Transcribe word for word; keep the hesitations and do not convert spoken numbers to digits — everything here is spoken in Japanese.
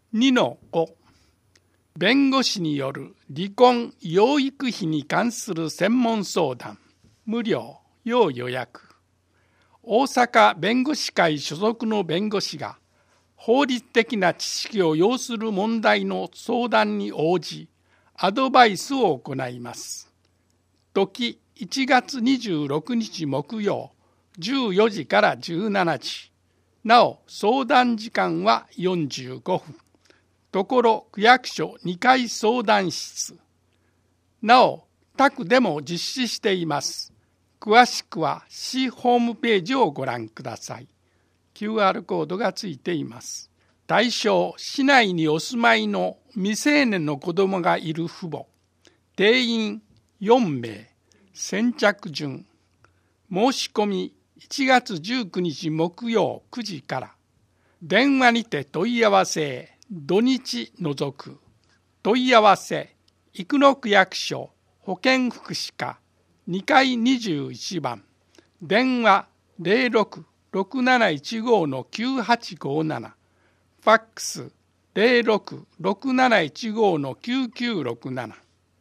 にのご、弁護士による離婚・養育費に関する専門相談、無料、要予約。大阪弁護士会所属の弁護士が、法律的な知識を要する問題の相談に応じ、アドバイスを行います。時いちがつにじゅうろくにち木曜、じゅうよじからじゅうしちじ。なお、相談時間はよんじゅうごふん。ところ区役所にかい相談室。なお、他区でも実施しています。詳しくは市ホームページをご覧ください。キューアール コードがついています。対象、市内にお住まいの未成年の子どもがいる父母。定員よんめい。先着順。申し込みいちがつじゅうくにち木曜くじから。電話にて問い合わせ。土日除く。問い合わせ、生野区役所保健福祉課にかいにじゅういちばん。電話ゼロろく ろくなないちごのきゅうはちごなな。ファックスゼロろく ろくなないちごのきゅうきゅうろくなな。